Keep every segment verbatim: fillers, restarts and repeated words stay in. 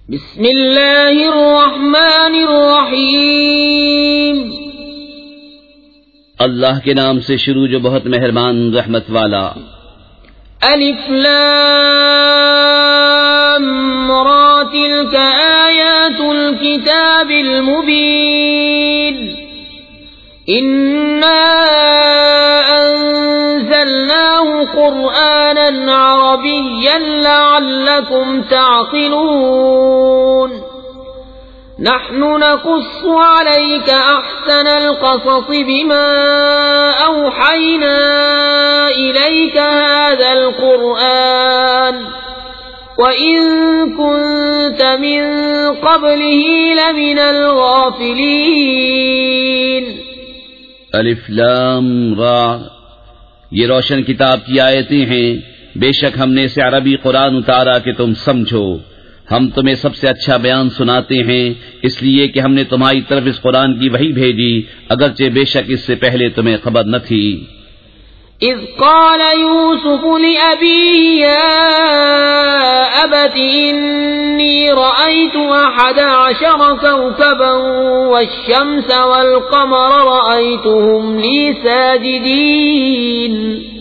بسم اللہ الرحمن الرحیم، اللہ کے نام سے شروع جو بہت مہربان رحمت والا۔ الف لام را تلک آیات الكتاب المبین، انا انزلناه قرآنا عربیا لعلکم تعقلون، نحن نقص عليك أحسن القصص بما أوحينا إليك هذا القرآن وإن كنت من قبله لمن الغافلين۔ الف لام را، یہ روشن کتاب کی آیتیں ہیں، بے شک ہم نے اسے عربی قرآن اتارا کہ تم سمجھو۔ ہم تمہیں سب سے اچھا بیان سناتے ہیں، اس لیے کہ ہم نے تمہاری طرف اس قرآن کی وحی بھیجی، اگرچہ بے شک اس سے پہلے تمہیں خبر نہ تھی۔ اذ قال یوسف لأبیہ یا ابت انی رأیت احد عشر کوکبا والشمس والقمر رأیتهم لی ساجدین،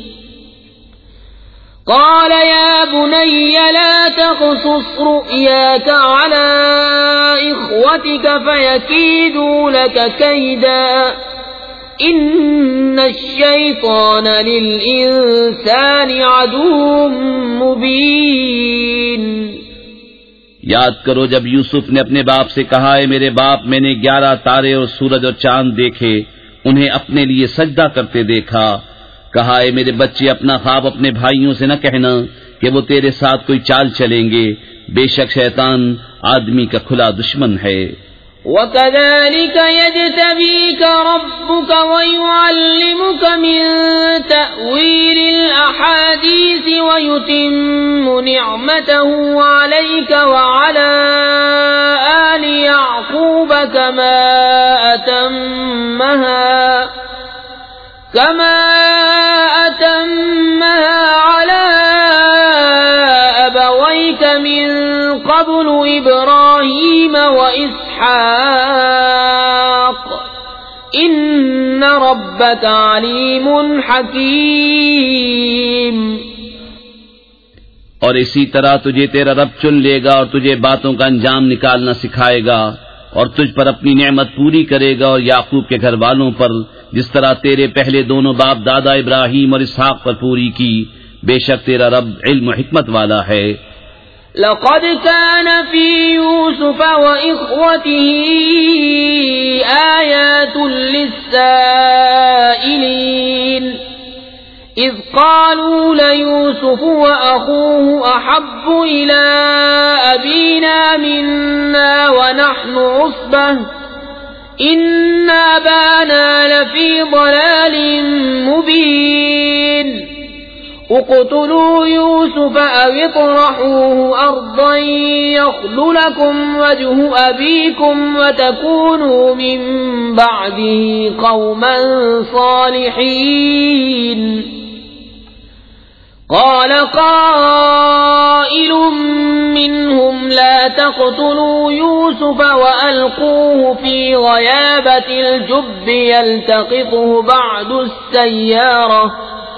قال يا بني لا تقصص رؤياك على إخوتك فيكيدوا لك كيدا إن الشيطان للإنسان عدو مبين۔ یاد کرو جب یوسف نے اپنے باپ سے کہا، اے میرے باپ، میں نے گیارہ تارے اور سورج اور چاند دیکھے، انہیں اپنے لیے سجدہ کرتے دیکھا۔ کہا، اے میرے بچے، اپنا خواب اپنے بھائیوں سے نہ کہنا کہ وہ تیرے ساتھ کوئی چال چلیں گے، بے شک شیطان آدمی کا کھلا دشمن ہے۔ وَكَذَلِكَ يَجْتَبِيكَ رَبُّكَ وَيُعَلِّمُكَ مِن تَأْوِيلِ الْأَحَادِيثِ وَيُتِمُّ نِعْمَتَهُ عَلَيْكَ وَعَلَى آلِ يَعْقُوبَ كَمَا أَتَمَّهَا كما أتمها على أبويك من قبل إبراهيم وإسحاق إن ربك عليم حكيم۔ اور اسی طرح تجھے تیرا رب چن لے گا اور تجھے باتوں کا انجام نکالنا سکھائے گا، اور تجھ پر اپنی نعمت پوری کرے گا اور یعقوب کے گھر والوں پر، جس طرح تیرے پہلے دونوں باپ دادا ابراہیم اور اسحاق پر پوری کی۔ بے شک تیرا رب علم و حکمت والا ہے۔ لقد كان في يوسف وإخوته آيات للسائلين إذ قالوا ليوسف وأخوه أحب إلى أبينا منا ونحن عصبة إن أبانا لفي ضلال مبين، اقتلوا يوسف أو اطرحوه أرضا يخل لكم وجه أبيكم وتكونوا من بعده قوما صالحين۔ قال قائل منهم لا تقتلوا يوسف وألقوه في غيابة الجب يلتقطه بعض السيارة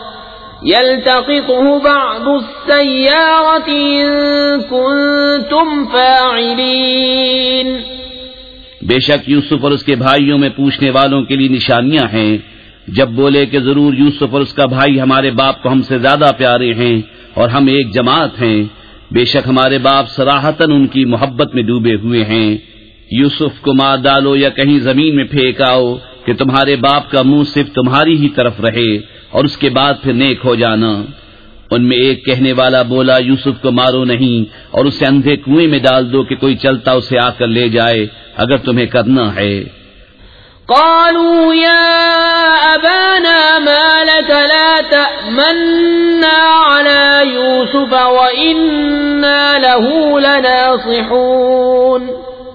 يلتقطه بعض السيارة إن كنتم فاعلين۔ بے شک یوسف اور اس کے بھائیوں میں پوچھنے والوں کے لیے نشانیاں ہیں، جب بولے کہ ضرور یوسف اور اس کا بھائی ہمارے باپ کو ہم سے زیادہ پیارے ہیں اور ہم ایک جماعت ہیں، بے شک ہمارے باپ صراحتاً ان کی محبت میں ڈوبے ہوئے ہیں۔ یوسف کو مار ڈالو یا کہیں زمین میں پھینک آؤ کہ تمہارے باپ کا منہ صرف تمہاری ہی طرف رہے اور اس کے بعد پھر نیک ہو جانا۔ ان میں ایک کہنے والا بولا، یوسف کو مارو نہیں اور اسے اندھے کنویں میں ڈال دو کہ کوئی چلتا اسے آ کر لے جائے اگر تمہیں کرنا ہے۔ قالوا يا أبانا ما لك لا تأمنا على يوسف وإنا له لناصحون،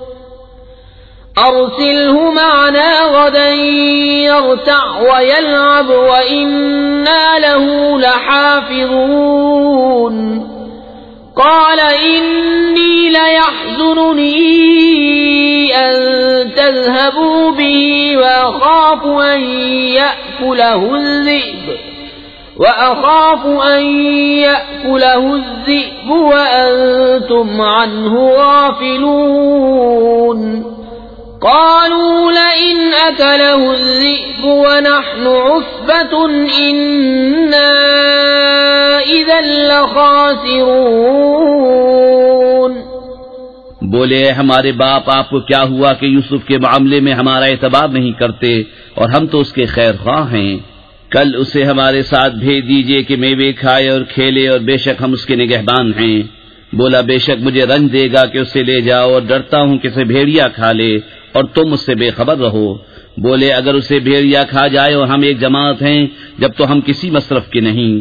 أرسله معنا غدا يرتع ويلعب وإنا له لحافظون۔ قال إني ليعلمون يحزنني أن تذهبوا به وأخاف أن يأكله الذئب وأخاف أن يأكله الذئب وأنتم عنه غافلون قالوا لئن أكله الذئب ونحن عصبة إنا إذا لخاسرون. بولے ہمارے باپ آپ کو کیا ہوا کہ یوسف کے معاملے میں ہمارا اعتبار نہیں کرتے اور ہم تو اس کے خیر خواہ ہیں. کل اسے ہمارے ساتھ بھیج دیجئے کہ میوے کھائے اور کھیلے اور بے شک ہم اس کے نگہبان ہیں. بولا بے شک مجھے رنج دے گا کہ اسے لے جاؤ اور ڈرتا ہوں کہ اسے بھیڑیا کھا لے اور تم اس سے بے خبر رہو. بولے اگر اسے بھیڑیا کھا جائے اور ہم ایک جماعت ہیں جب تو ہم کسی مصرف کے نہیں.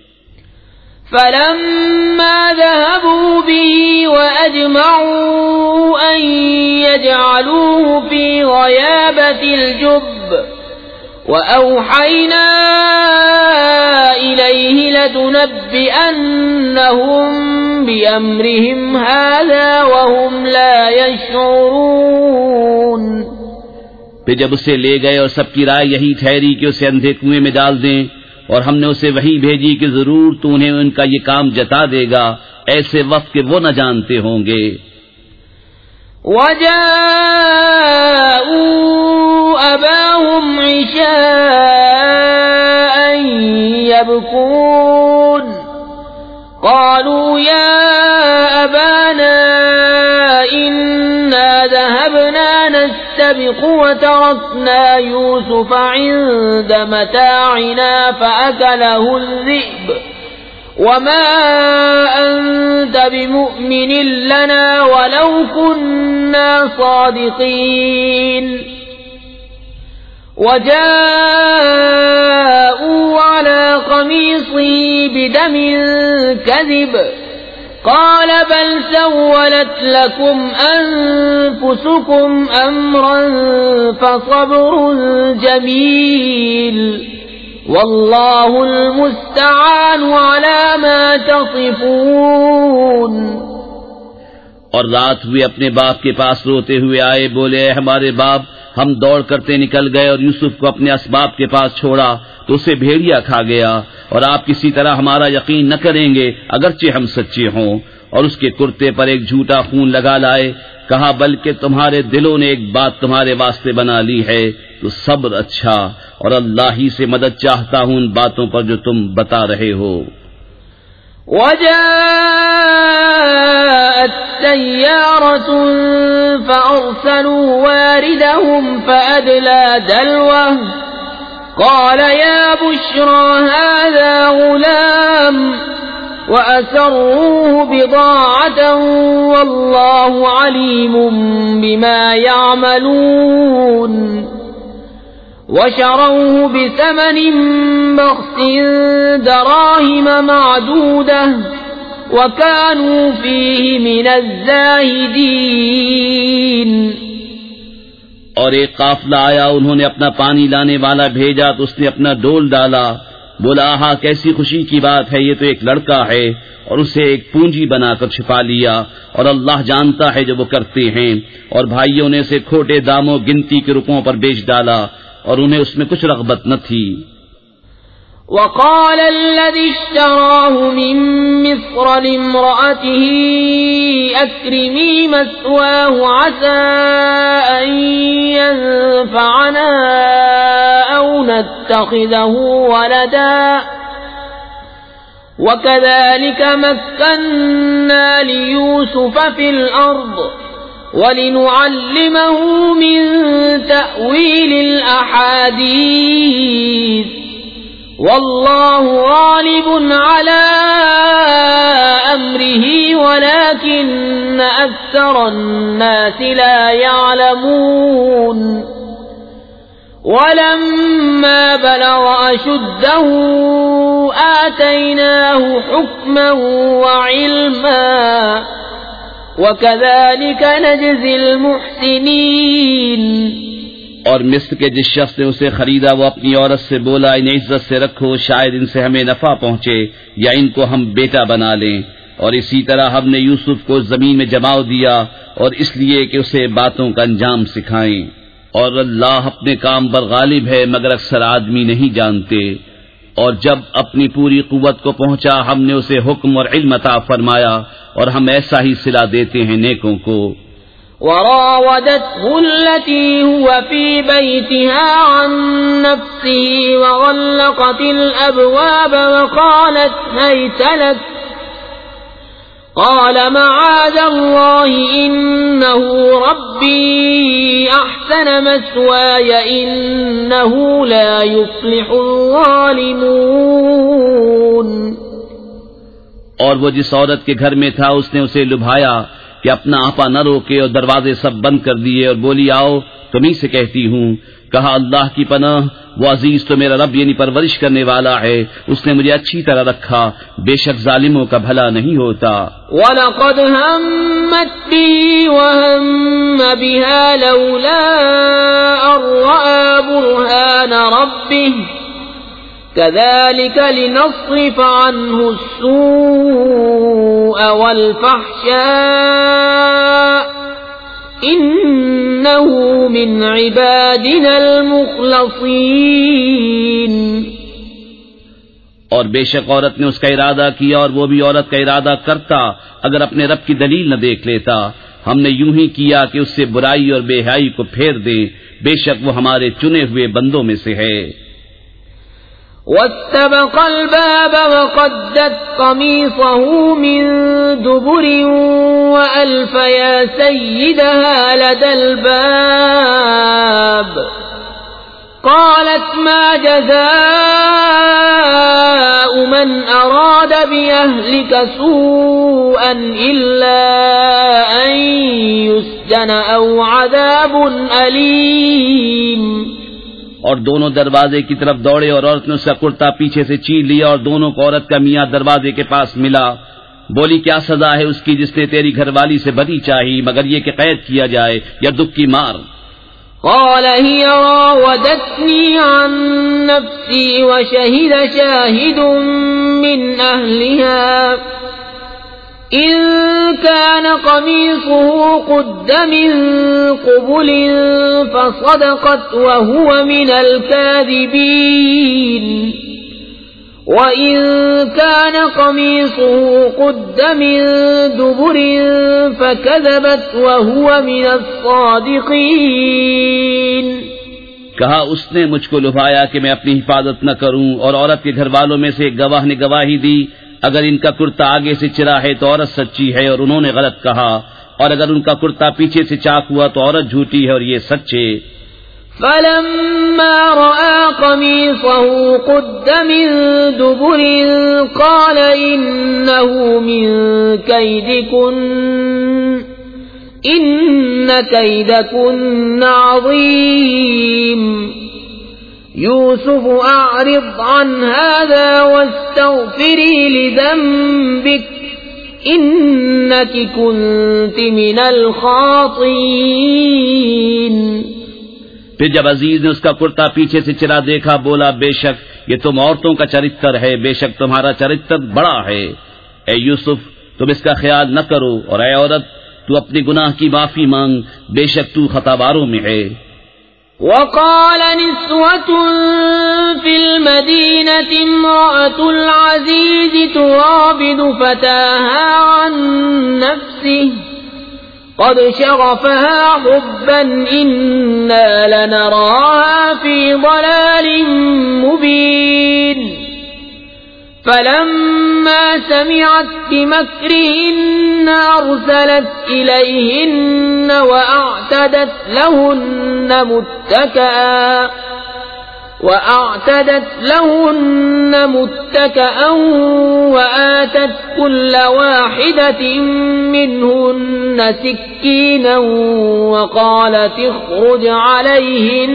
فلما ذهبوا به وأجمعوا أن يجعلوه في غيابة الجب وأوحينا إليه لتنبئنهم بأمرهم هذا وهم لا يشعرون. پھر جب اسے لے گئے اور سب کی رائے یہی ٹھہری کہ اسے اندھے کنویں میں ڈال دیں اور ہم نے اسے وحی بھیجی کہ ضرور تو انہیں ان کا یہ کام جتا دے گا ایسے وقت کہ وہ نہ جانتے ہوں گے. وَجَاءُوا أَبَاهُمْ عِشَاءً يَبْكُونَ قَالُوا يَا أَبَانَا إِنَّا ذَهَبْنَا نَسْتَبِقُ وَتَرَكْنَا يُوسُفَ عِندَ مَتَاعِنَا فَأَكَلَهُ الذِّئْبُ وَمَا أَنْتَ بِمُؤْمِنٍ لَنَا وَلَوْ كُنَّا صَادِقِينَ. وَجَاءُوا عَلَى قَمِيصِهِ بِدَمٍ كَذِبٍ قال بل سولت لكم أنفسكم أمرا فصبر جميل والله المستعان على ما تصفون. اور رات ہوئے اپنے باپ کے پاس روتے ہوئے آئے. بولے اے ہمارے باپ ہم دوڑ کرتے نکل گئے اور یوسف کو اپنے اسباب کے پاس چھوڑا تو اسے بھیڑیا کھا گیا اور آپ کسی طرح ہمارا یقین نہ کریں گے اگرچہ ہم سچے ہوں. اور اس کے کرتے پر ایک جھوٹا خون لگا لائے. کہا بلکہ تمہارے دلوں نے ایک بات تمہارے واسطے بنا لی ہے تو صبر اچھا اور اللہ ہی سے مدد چاہتا ہوں ان باتوں پر جو تم بتا رہے ہو. وَجَاءَتْ سَيَّارَةٌ فَأَرْسَلُوا وَارِدَهُمْ فَأَدْلَى دَلْوَهُ قَالَ يَا بُشْرَى هَذَا غُلَامٌ وَأَسَرُّوهُ بِضَاعَةً وَاللَّهُ عَلِيمٌ بِمَا يَعْمَلُونَ. وَشَرَوْهُ بِثَمَنٍ بَخْسٍ دَرَاهِمَ مَعْدُودَةٍ وَكَانُوا فِيهِ مِنَ الزَّاهِدِينَ. اور ایک قافلہ آیا انہوں نے اپنا پانی لانے والا بھیجا تو اس نے اپنا ڈول ڈالا. بولا آہا کیسی خوشی کی بات ہے یہ تو ایک لڑکا ہے اور اسے ایک پونجی بنا کر چھپا لیا اور اللہ جانتا ہے جو وہ کرتے ہیں. اور بھائیوں نے اسے کھوٹے داموں گنتی کے روپوں پر بیچ ڈالا اور انہیں اس میں کچھ رغبت نہ تھی. وقال الذي اشتراه من مصر لامرأته أكرمي مثواه عسى أن ينفعنا أو نتخذه ولدا وكذلك مكنا ليوسف في الأرض ولنعلمه من تأويل الأحاديث والله غالب على أمره ولكن أكثر الناس لا يعلمون. ولما بلغ أشده آتيناه حكما وعلما وكذلك نجزي المحسنين. اور مصر کے جس شخص نے اسے خریدا وہ اپنی عورت سے بولا انہیں عزت سے رکھو شاید ان سے ہمیں نفع پہنچے یا ان کو ہم بیٹا بنا لیں. اور اسی طرح ہم نے یوسف کو زمین میں جما دیا اور اس لیے کہ اسے باتوں کا انجام سکھائیں، اور اللہ اپنے کام پر غالب ہے مگر اکثر آدمی نہیں جانتے۔ اور جب اپنی پوری قوت کو پہنچا ہم نے اسے حکم اور علم عطا فرمایا، اور ہم ایسا ہی صلہ دیتے ہیں نیکوں کو۔ وراودته التي هو في بيتها عن نفسه وغلقت الأبواب وقالت هيت لك قال معاذ الله إنه ربي أحسن مثواي إنه لا يفلح الظالمون۔ اور وہ جس عورت کے گھر میں تھا اس نے اسے لبھایا کہ اپنا آپا نہ روکے اور دروازے سب بند کر دیے، اور بولی آؤ تمہیں سے کہتی ہوں۔ کہا اللہ کی پناہ، وہ عزیز تو میرا رب یعنی پرورش کرنے والا ہے، اس نے مجھے اچھی طرح رکھا، بے شک ظالموں کا بھلا نہیں ہوتا۔ وَلَقَدْ هَمَّتْ بِهِ وَهَمَّ بِهَا لَوْلَا أَن رَّأَىٰ بُرْهَانَ رَبِّهِ كَذَلِكَ لِنَصْرِفَ عَنْهُ السُّوءَ وَالْفَحْشَاءَ إِنَّهُ مِنْ عِبَادِنَا الْمُخْلَصِينَ۔ اور بے شک عورت نے اس کا ارادہ کیا، اور وہ بھی عورت کا ارادہ کرتا اگر اپنے رب کی دلیل نہ دیکھ لیتا۔ ہم نے یوں ہی کیا کہ اس سے برائی اور بے حیائی کو پھیر دیں، بے شک وہ ہمارے چنے ہوئے بندوں میں سے ہے۔ وَاسْتَبَقَ الْبَابَ وَقَدَّتْ قَمِيصَهُ مِن دُبُرٍ وَأَلْفَ يَا سَيِّدَهَا لَدَى الْبَابِ قَالَتْ مَا جَزَاءُ مَنْ أَرَادَ بِأَهْلِكَ سُوءًا إِلَّا أَن يُسْجَنَ أَوْ عَذَابٌ أَلِيمٌ۔ اور دونوں دروازے کی طرف دوڑے، اور عورت نے اس کا کرتا پیچھے سے چیر لیا، اور دونوں کو عورت کا میاں دروازے کے پاس ملا۔ بولی کیا سزا ہے اس کی جس نے تیری گھر والی سے بدی چاہی مگر یہ کہ قید کیا جائے یا دکھ کی مار؟ قال هي راودتني عن نفسي وشهد شاهد من أهلها إن كان قميصه قد من قبل فصدقت وهو من الكاذبين وإن كان قميصه قد من دبر فكذبت وهو من الصادقين۔ کہا اس نے مجھ کو لبھایا کہ میں اپنی حفاظت نہ کروں، اور عورت کے گھر والوں میں سے ایک گواہ نے گواہی دی اگر ان کا کرتا آگے سے چرا ہے تو عورت سچی ہے اور انہوں نے غلط کہا، اور اگر ان کا کرتا پیچھے سے چاک ہوا تو عورت جھوٹی ہے اور یہ سچے۔ فلما رأى قميصه قد من دبر قال إنه من كيدكن إن كيدكن عظيم يوسف أعرض عن هذا واستغفري لذنبك إنك كنت من الخاطئين۔ پھر جب عزیز نے اس کا کرتا پیچھے سے چرا دیکھا بولا بے شک یہ تم عورتوں کا چرتر ہے، بے شک تمہارا چرتر بڑا ہے۔ اے یوسف تم اس کا خیال نہ کرو، اور اے عورت تو اپنی گناہ کی معافی مانگ، بے شک تو خطاباروں میں ہے۔ وقال نسوة في المدينة امرأة العزيز تراود فتاها عن نفسه قد شغفها حبا إنا لنراها في ضلال مبين فلما سمعت بمكرهن أرسلت إليهن وأعتدت لهن متكئا وأعتدت لهن متكئا وآتت كل واحدة منهن سكينا وقالت اخرج عليهن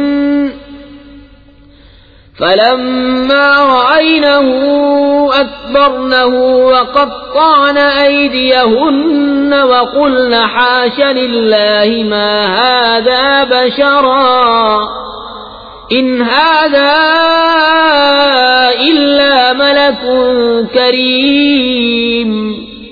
فلما رأينه أكبرنه وقطعن أيديهن وقلن حاش لله ما هذا بشرا إن هذا إلا ملك كريم۔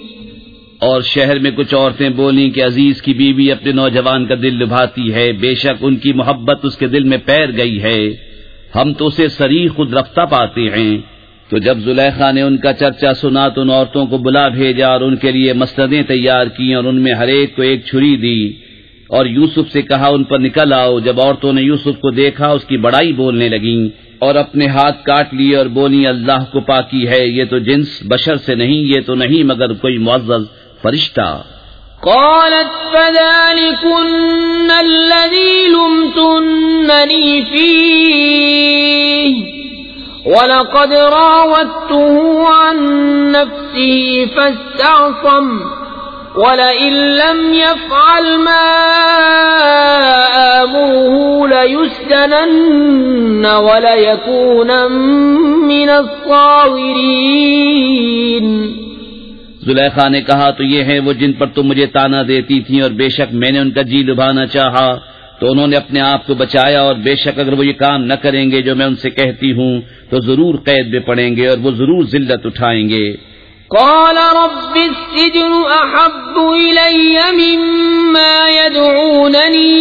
اور شہر میں کچھ عورتیں بولیں کہ عزیز کی بیوی اپنے نوجوان کا دل لبھاتی ہے، بے شک ان کی محبت اس کے دل میں پیر گئی ہے، ہم تو اسے صریح خود رفتہ پاتے ہیں۔ تو جب زلیخا نے ان کا چرچا سنا تو ان عورتوں کو بلا بھیجا اور ان کے لیے مسندیں تیار کی اور ان میں ہر ایک کو ایک چھری دی اور یوسف سے کہا ان پر نکل آؤ۔ جب عورتوں نے یوسف کو دیکھا اس کی بڑائی بولنے لگیں اور اپنے ہاتھ کاٹ لیے اور بولی اللہ کو پاکی ہے، یہ تو جنس بشر سے نہیں، یہ تو نہیں مگر کوئی معزز فرشتہ۔ قالت فذلكن الذي لمتنني فيه وَلَقَدْ رَاوَدتُّهُ عَن نَّفْسِهِ فَاسْتَعْصَمَ وَلَئِن لَّمْ يَفْعَلْ مَا آمُرُهُ لَيُسْجَنَنَّ وَلَيَكُونًا مِّنَ الصَّاغِرِينَ۔ زلیخا نے کہا تو یہ ہیں وہ جن پر تم مجھے تانا دیتی تھی، اور بے شک میں نے ان کا جی لبھانا چاہا تو انہوں نے اپنے آپ کو بچایا، اور بے شک اگر وہ یہ کام نہ کریں گے جو میں ان سے کہتی ہوں تو ضرور قید میں پڑیں گے اور وہ ضرور ذلت اٹھائیں گے۔ قال رب السجن احب الی مما يدعوننی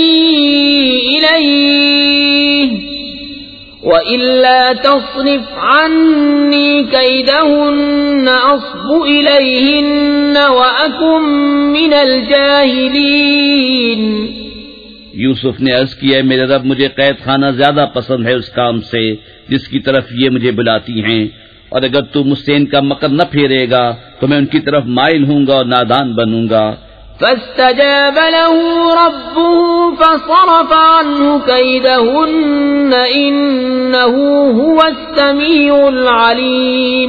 الیہ وَإِلَّا تَصْرِفْ عَنِّي كَيْدَهُنَّ أَصْبُ إِلَيْهِنَّ وَأَكُن مِّنَ الْجَاهِلِينَ۔ یوسف نے عرض کیا میرے رب مجھے قید خانہ زیادہ پسند ہے اس کام سے جس کی طرف یہ مجھے بلاتی ہیں، اور اگر تو مجھ سے ان کا مکر نہ پھیرے گا تو میں ان کی طرف مائل ہوں گا اور نادان بنوں گا۔ فاستجاب له ربه فصرف عنه كيدهن إنه هو السميع العليم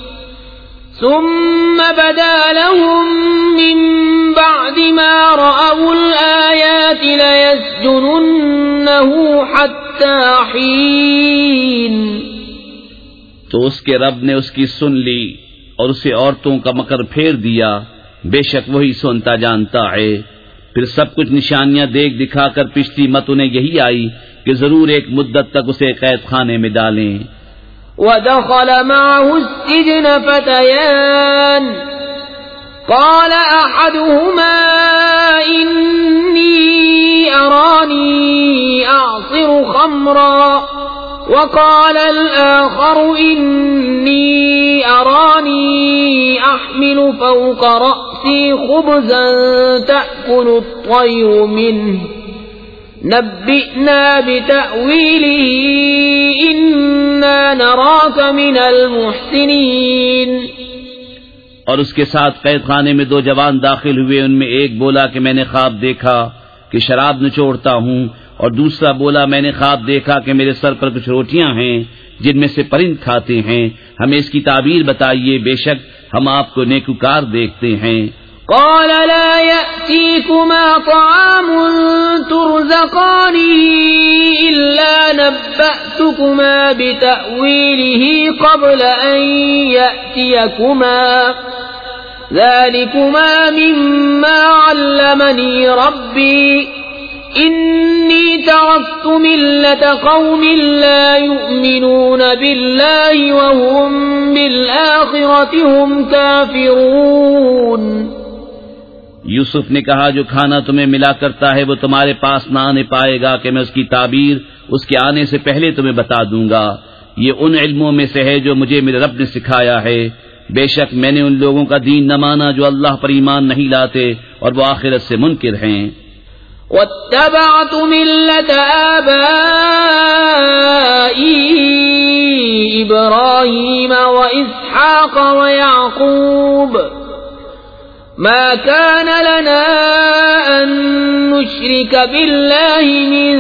ثم بدا لهم من بعد ما رأوا الآيات ليسجننه حتى حين۔ تو اس کے رب نے اس کی سن لی اور اسے عورتوں کا مکر پھیر دیا، بے شک وہی سنتا جانتا ہے۔ پھر سب کچھ نشانیاں دیکھ دکھا کر پشتی مت انہیں یہی آئی کہ ضرور ایک مدت تک اسے قید خانے میں ڈالیں۔ وَدَخَلَ مَعَهُ السِّجْنَ فَتَيَانِ قَالَ أَحَدُهُمَا إِنِّي أَرَانِي أَعْصِرُ خَمْرًا وقال الآخر إني أراني أحمل فوق رأسي خبزا تأكل الطير منه نبئنا بتأويله إنا نراك من المحسنين۔ اور اس کے ساتھ قید خانے میں دو جوان داخل ہوئے، ان میں ایک بولا کہ میں نے خواب دیکھا کہ شراب نچوڑتا ہوں، اور دوسرا بولا میں نے خواب دیکھا کہ میرے سر پر کچھ روٹیاں ہیں جن میں سے پرند کھاتے ہیں، ہمیں اس کی تعبیر بتائیے، بے شک ہم آپ کو نیکوکار دیکھتے ہیں۔ قال لا يأتيكما طعام ترزقانه إلا نبأتكما بتأويله قبل أن يأتيكما ذلكما مما علمني ربي إني تركت ملة قوم لا يؤمنون بالله وهم بالآخرة هم كافرون۔ یوسف نے کہا جو کھانا تمہیں ملا کرتا ہے وہ تمہارے پاس نہ آنے پائے گا کہ میں اس کی تعبیر اس کے آنے سے پہلے تمہیں بتا دوں گا، یہ ان علموں میں سے ہے جو مجھے میرے رب نے سکھایا ہے، بے شک میں نے ان لوگوں کا دین نہ مانا جو اللہ پر ایمان نہیں لاتے اور وہ آخرت سے منکر ہیں۔ واتبعت ملة آبائي إبراهيم وإسحاق ويعقوب ما كان لنا أن نشرك بالله من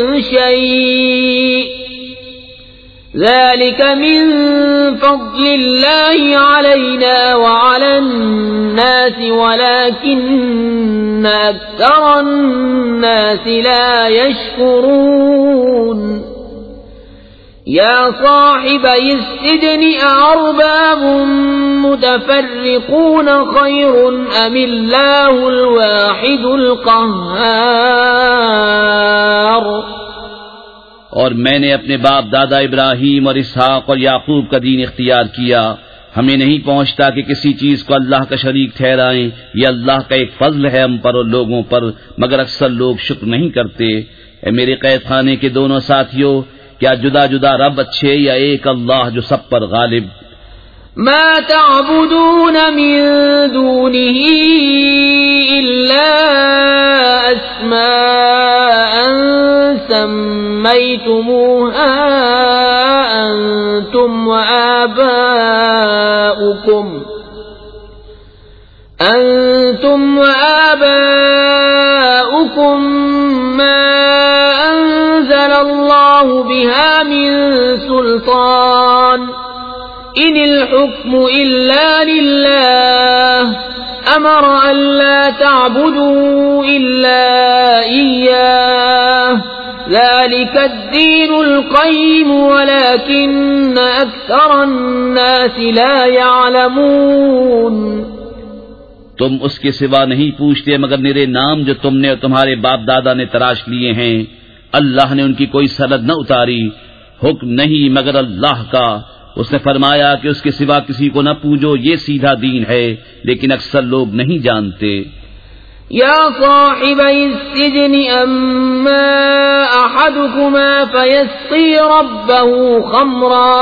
شيء ذلك من فضل الله علينا وعلى الناس ولكن أكثر الناس لا يشكرون۔ يا صاحبي السجن أأرباب متفرقون خير أم الله الواحد القهار۔ اور میں نے اپنے باپ دادا ابراہیم اور اسحاق اور یعقوب کا دین اختیار کیا، ہمیں نہیں پہنچتا کہ کسی چیز کو اللہ کا شریک ٹھہرائیں، یہ اللہ کا ایک فضل ہے ہم پر اور لوگوں پر، مگر اکثر لوگ شکر نہیں کرتے۔ اے میرے قید خانے کے دونوں ساتھیوں، کیا جدا جدا رب اچھے یا ایک اللہ جو سب پر غالب؟ ما تعبدون من دونه إلا أسماء سميتموها أنتم وآباؤكم أنتم وآباؤكم ما أنزل الله بها من سلطان إن الحكم إلا لله أمر أن لا تعبدوا إلا إياه ذلك الدين القيم ولكن أكثر الناس لا يعلمون۔ تم اس کے سوا نہیں پوچھتے مگر میرے نام جو تم نے اور تمہارے باپ دادا نے تراش لیے ہیں، اللہ نے ان کی کوئی سند نہ اتاری، حکم نہیں مگر اللہ کا۔ اس نے فرمایا کہ اس کے سوا کسی کو نہ پوجو، یہ سیدھا دین ہے، لیکن اکثر لوگ نہیں جانتے۔ یا صاحبی السجن اما احدكما فيسقي ربه خمرا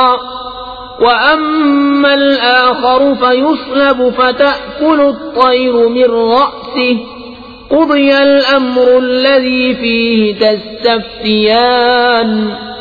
واما الاخر فيصلب فتأكل الطير من رأسه قضي الامر الذي فيه تستفتيان۔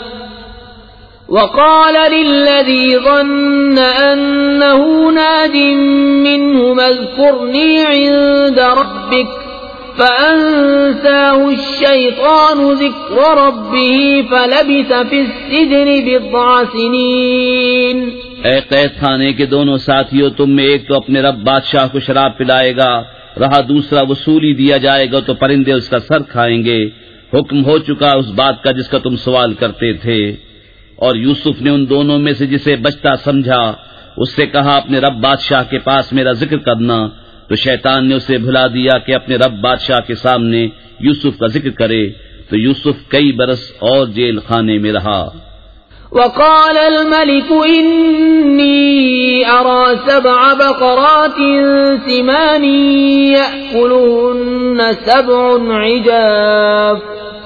وقال للذي ظن أنه ناج منه اذكرني عند ربك فأنساه الشيطان ذكر ربه فلبث في السجن بضع سنين۔ اے قید خانے کے دونوں ساتھیوں، تم میں ایک تو اپنے رب بادشاہ کو شراب پلائے گا، رہا دوسرا وصولی دیا جائے گا تو پرندے اس کا سر کھائیں گے۔ حکم ہو چکا اس بات کا جس کا تم سوال کرتے تھے۔ اور یوسف نے ان دونوں میں سے جسے بچتا سمجھا اس سے کہا اپنے رب بادشاہ کے پاس میرا ذکر کرنا، تو شیطان نے اسے بھلا دیا کہ اپنے رب بادشاہ کے سامنے یوسف کا ذکر کرے، تو یوسف کئی برس اور جیل خانے میں رہا۔ وقال الملك إني أرى سبع بقرات سمان يأكلهن سبع عجاف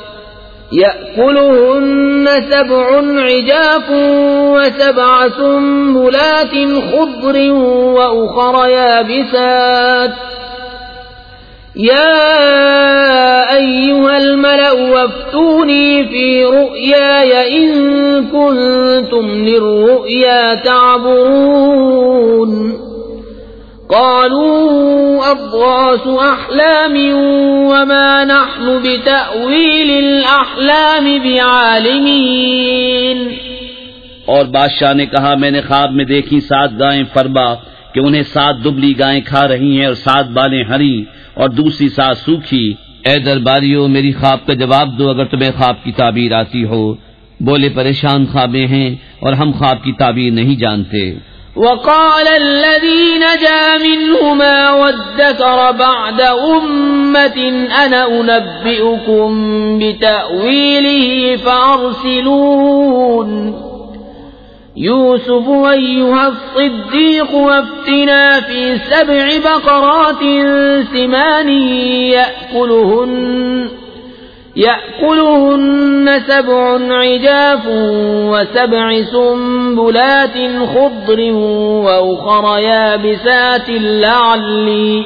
يأكلهن سبع عجاف وسبع سنبلات خضر وأخر يابسات يا أيها الملأ وافتوني في رؤياي إن كنتم للرؤيا تعبرون۔ قالوا أضغاث أحلام وما نحن بتأويل الأحلام بعالمين۔ اور بادشاہ نے کہا میں نے خواب میں دیکھی سات گائیں فربا کہ انہیں سات دبلی گائیں کھا رہی ہیں اور سات بالیں ہری اور دوسری سات سوکھی۔ اے درباریوں میری خواب کا جواب دو اگر تمہیں خواب کی تعبیر آتی ہو۔ بولے پریشان خوابیں ہیں اور ہم خواب کی تعبیر نہیں جانتے۔ وقال الذي نجا منهما وادكر بعد أمة أنا أنبئكم بتأويله فأرسلون۔ يوسف أيها الصديق وافتنا في سبع بقرات سمان يأكلهن يأكلهن سبع عجاف وسبع سنبلات خضر وأخر يابسات لعلي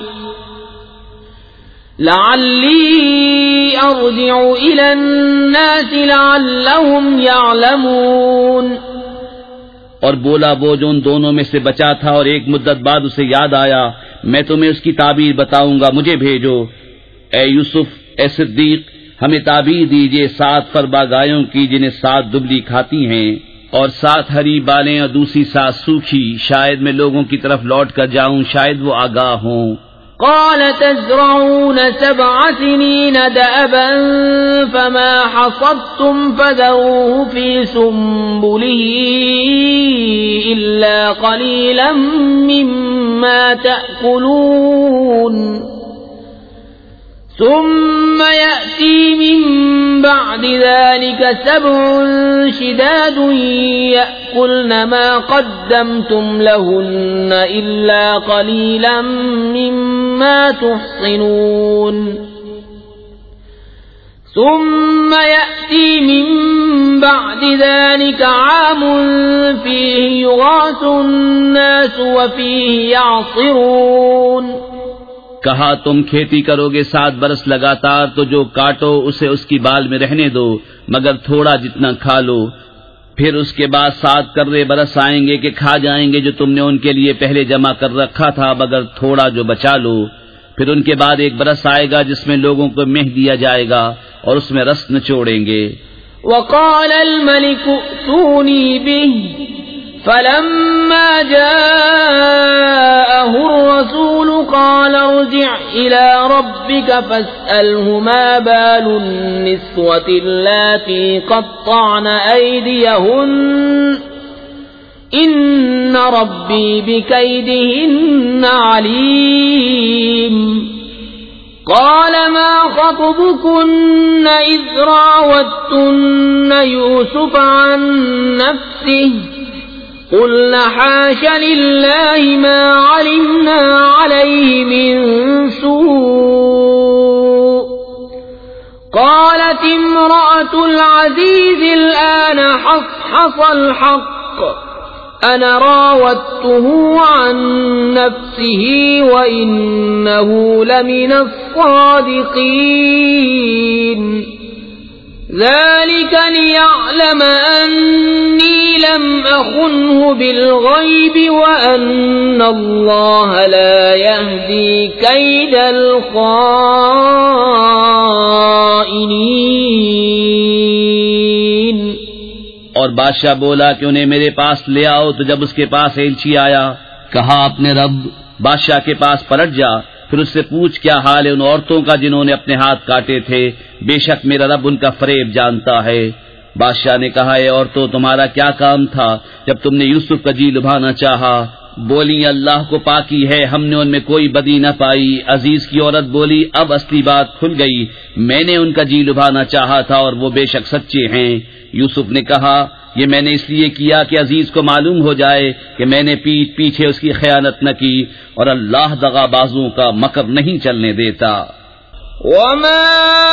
لعلي أرجع إلى الناس لعلهم يعلمون۔ اور بولا وہ جو ان دونوں میں سے بچا تھا اور ایک مدت بعد اسے یاد آیا میں تمہیں اس کی تعبیر بتاؤں گا، مجھے بھیجو۔ اے یوسف اے صدیق ہمیں تعبیر دیجئے سات فربا گایوں کی جنہیں سات دبلی کھاتی ہیں اور سات ہری بالیں اور دوسری سات سوکھی، شاید میں لوگوں کی طرف لوٹ کر جاؤں، شاید وہ آگاہ ہوں۔ قال تزرعون سبع سنين دأبا فما حصدتم فذروه في سنبله إلا قليلا مما تأكلون ثم يأتي من بعد ذلك سبع شداد يأكلون يأكلن ما قدمتم لهن إلا قليلا مما تحصنون ثم يأتي من بعد ذلك عام فيه يغاث الناس وفيه يعصرون. کہا تم کھیتی کرو گے سات برس لگاتار تو جو کاٹو اسے اس کی بال میں رہنے دو مگر تھوڑا جتنا کھا لو. پھر اس کے بعد سات کرے برس آئیں گے کہ کھا جائیں گے جو تم نے ان کے لیے پہلے جمع کر رکھا تھا مگر تھوڑا جو بچا لو. پھر ان کے بعد ایک برس آئے گا جس میں لوگوں کو مہ دیا جائے گا اور اس میں رس نچوڑیں گے. وقال الملك ائتوني به فلما جاءه الرسول قال ارجع إلى ربك فاسأله ما بال النسوة اللاتي قطعن أيديهن إن ربي بكيدهن عليم. قال ما خطبكن إذ راوتن يوسف عن نفسه قلن حاش لله ما علمنا عليه من سوء. قالت امرأة العزيز الآن حصحص الحق أنا راودته عن نفسه وإنه لمن الصادقين. ذلك ليعلم أني لم أخنه بالغيب وأن الله لا يهدي كيد الخائنين. اور بادشاہ بولا کہ انہیں میرے پاس لے آؤ. تو جب اس کے پاس ایلچی آیا کہا اپنے رب بادشاہ کے پاس پلٹ جا پھر اس سے پوچھ کیا حال ہے ان عورتوں کا جنہوں نے اپنے ہاتھ کاٹے تھے. بے شک میرا رب ان کا فریب جانتا ہے. بادشاہ نے کہا اے عورتوں تمہارا کیا کام تھا جب تم نے یوسف کا جی لبھانا چاہا. بولی اللہ کو پاکی ہے ہم نے ان میں کوئی بدی نہ پائی. عزیز کی عورت بولی اب اصلی بات کھل گئی میں نے ان کا جی لبھانا چاہا تھا اور وہ بے شک سچے ہیں. یوسف نے کہا یہ میں نے اس لیے کیا کہ عزیز کو معلوم ہو جائے کہ میں نے پیٹ پیچھے اس کی خیانت نہ کی اور اللہ دغا بازوں کا مکر نہیں چلنے دیتا. وما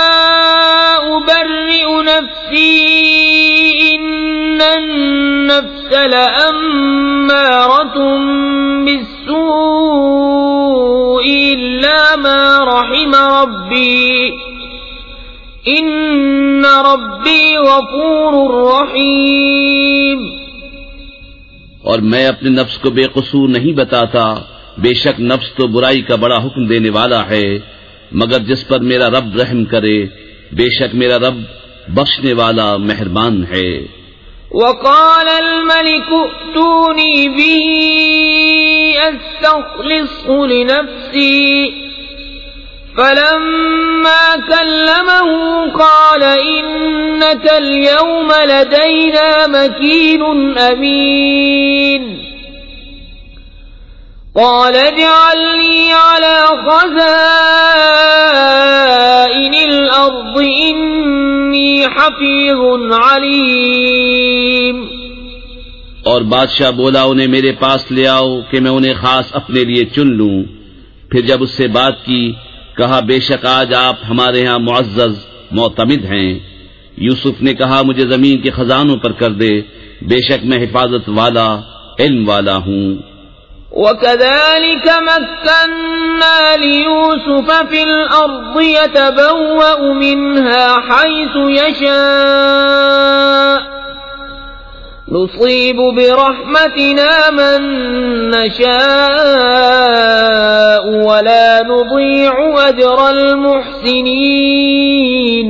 أبرئ نفسي إن النفس لأمارة بالسوء إلا ما رحم ربي ان ربی غفور رحیم. اور میں اپنے نفس کو بے قصور نہیں بتاتا بے شک نفس تو برائی کا بڑا حکم دینے والا ہے مگر جس پر میرا رب رحم کرے بے شک میرا رب بخشنے والا مہربان ہے. وقال الملك ائتوني به استخلصه لنفسي فلما كلمه قال إنك اليوم لدينا مكين أمين. قال اجعلني على خزائن الأرض إني حفيظ عليم. اور بادشاہ بولا انہیں میرے پاس لے آؤ کہ میں انہیں خاص اپنے لیے چن لوں. پھر جب اس سے بات کی کہا بے شک آج آپ ہمارے ہاں معزز معتمد ہیں. یوسف نے کہا مجھے زمین کے خزانوں پر کر دے بے شک میں حفاظت والا علم والا ہوں. وَكَذَلِكَ مَكَّنَّا لِيُوسُفَ فِي الْأَرْضِ يَتَبَوَّأُ مِنْهَا حَيْثُ يَشَاءُ نصيب برحمتنا من نشاء ولا نضيع أجر المحسنين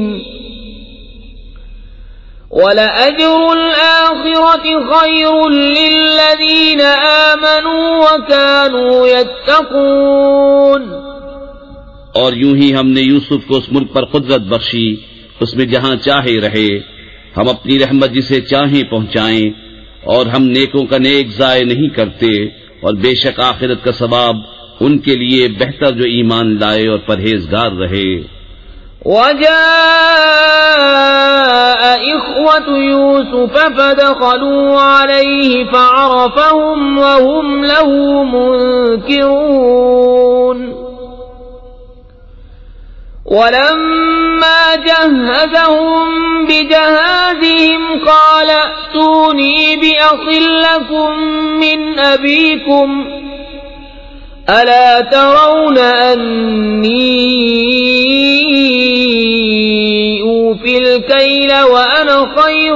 ولأجر الآخرة خير للذين آمنوا وكانوا يتقون. اور یوں ہی ہم نے یوسف کو اس ملک پر قدرت بخشی اس میں جہاں چاہے رہے. ہم اپنی رحمت جسے چاہیں پہنچائیں اور ہم نیکوں کا نیک ضائع نہیں کرتے اور بے شک آخرت کا ثواب ان کے لیے بہتر جو ایمان لائے اور پرہیزگار رہے. وجاء إخوة يوسف فدخلوا عليه فعرفهم وهم له منكرون ولما جهزهم بجهازهم قال ائتوني بأخ لكم من أبيكم ألا ترون أني أوفي الكيل وأنا خير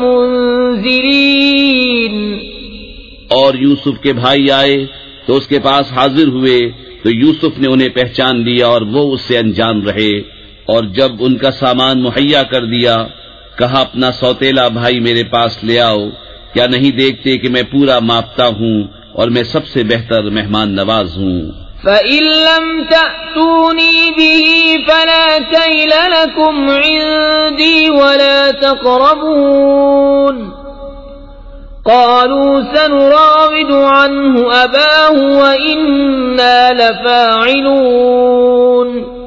المنزلين. اور یوسف کے بھائی آئے تو اس کے پاس حاضر ہوئے تو یوسف نے انہیں پہچان لیا اور وہ اس سے انجان رہے. اور جب ان کا سامان مہیا کر دیا کہا اپنا سوتیلا بھائی میرے پاس لے آؤ، کیا نہیں دیکھتے کہ میں پورا ماپتا ہوں اور میں سب سے بہتر مہمان نواز ہوں. فَإِن لَّمْ تَأْتُونِي بِهِ فَلَا كَيْلَ لَكُمْ عِندِي وَلَا تَقْرَبُونَ. قالوا سنراود عنه أباه وإنا لفاعلون.